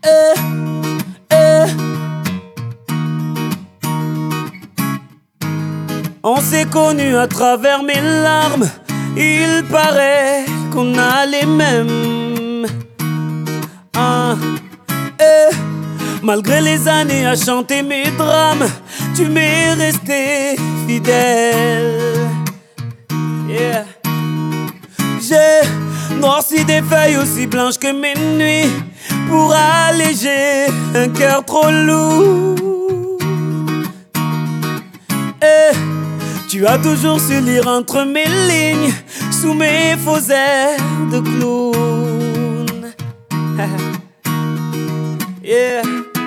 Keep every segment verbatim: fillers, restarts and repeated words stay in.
Eh, eh. On s'est connus à travers mes larmes. Il paraît qu'on a les mêmes. Ah, eh. Malgré les années à chanter mes drames, tu m'es resté fidèle. Yeah. J'ai noirci des feuilles aussi blanches que mes nuits pour alléger un cœur trop lourd. Et tu as toujours su lire entre mes lignes, sous mes faux airs de clown. Yeah.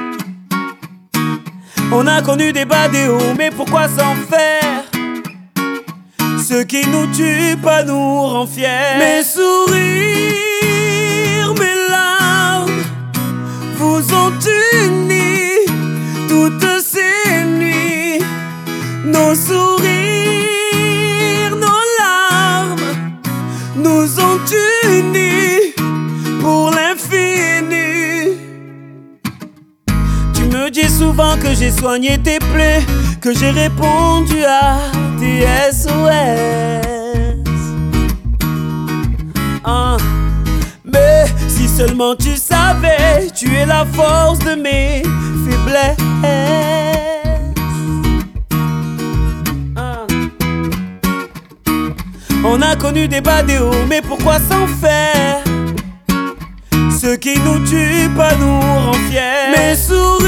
On a connu des bas, des hauts, mais pourquoi s'en faire? Ce qui nous tue pas nous rend fiers. Mes sourires, mes larmes vous ont unis toutes ces nuits. Nos sourires, nos larmes nous ont unis pour l'infini. Tu me dis souvent que j'ai soigné tes plaies, que j'ai répondu à tes S O S. Ah, mais si seulement tu savais, tu es la force de mes faiblesses. Ah. On a connu des bas, des hauts, mais pourquoi s'en faire? Ce qui nous tue pas nous rend fiers. Mes sourires,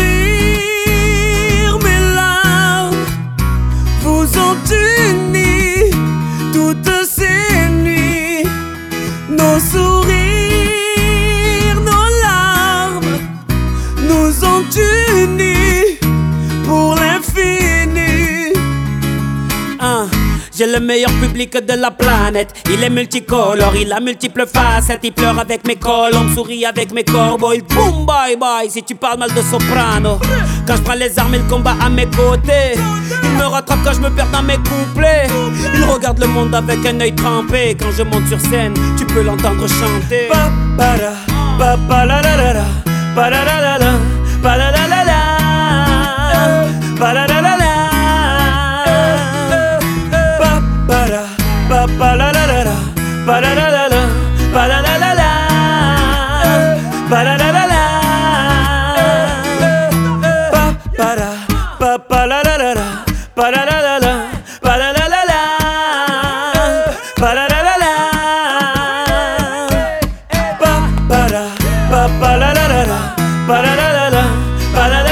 mes larmes vous ont unis toutes ces nuits. Nos sourires, nos larmes nous ont unis pour l'infini. Ah. J'ai le meilleur public de la planète. Il est multicolore, il a multiples facettes. Il pleure avec mes colombes, sourit avec mes corbeaux. Il boum bye bye si tu parles mal de soprano. Quand je prends les armes et le combat à mes côtés, il me rattrape quand je me perds dans mes couplets. Il regarde le monde avec un œil trempé. Quand je monte sur scène, tu peux l'entendre chanter. Pa pa da, pa pa la la la la, pa la la la la, pa la la la la, pa la la la la. Pa la la la la, pa la la la la, pa la la la la, pa la la la la, pa pa la, pa pa la la la la, pa la la la la, pa la la la la, pa la la la la, pa pa la, pa pa la la la la, pa la la la la, pa la